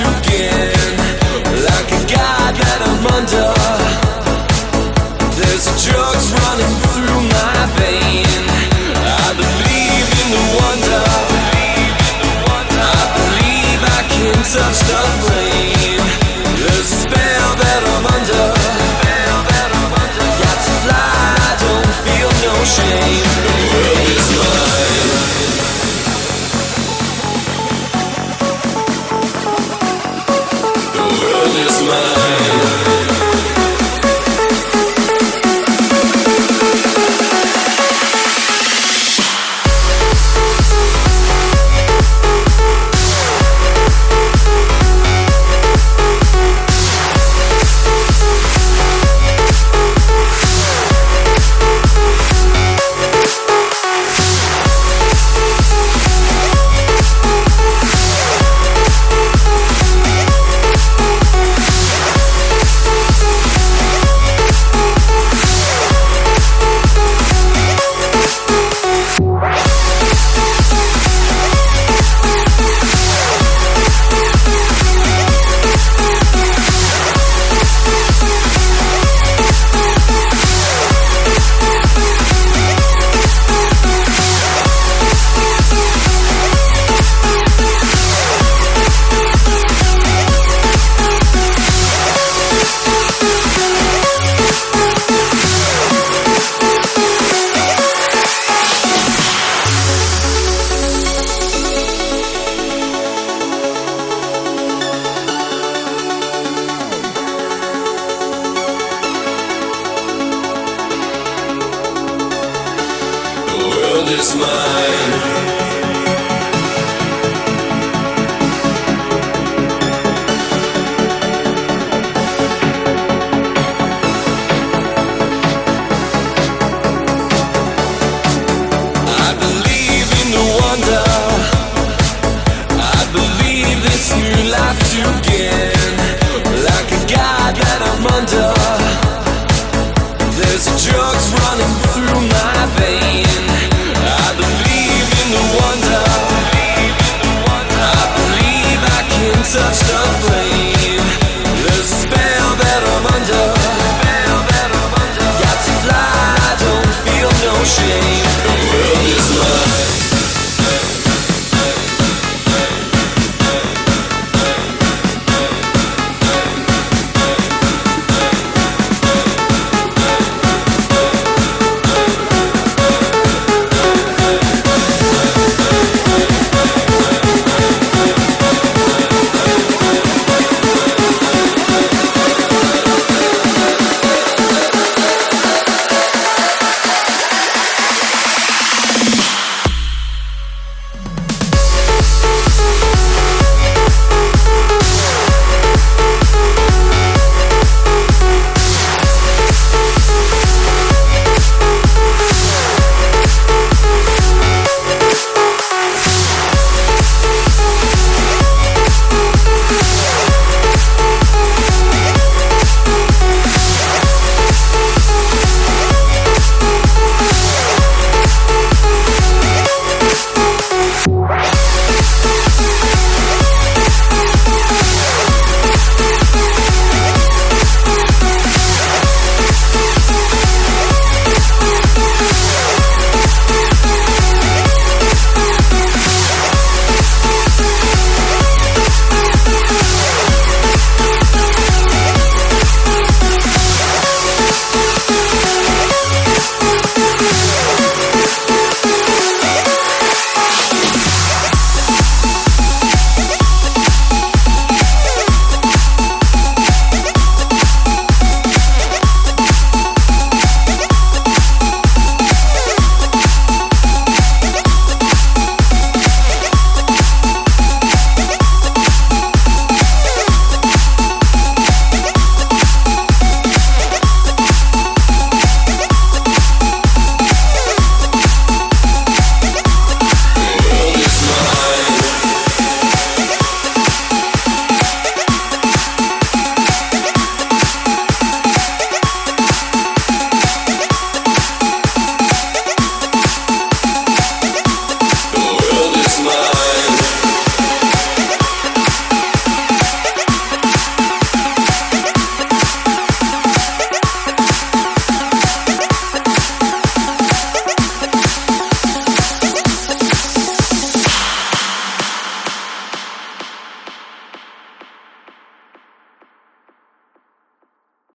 begin. Like a god that I'm under. There's drugs running through my vein. I believe in the wonder. I believe I can touch the flame. There's a spell that I'm under. Got to fly, don't feel no shame. The world is mine. The world is mine. Is mine. I believe in the wonder. I believe this new life to begin. Like a god that I'm under. There's drugs running through my veins. I believe in the wonder. I believe I can touch the flame. There's a spell that I'm under. Got to fly, don't feel no shame.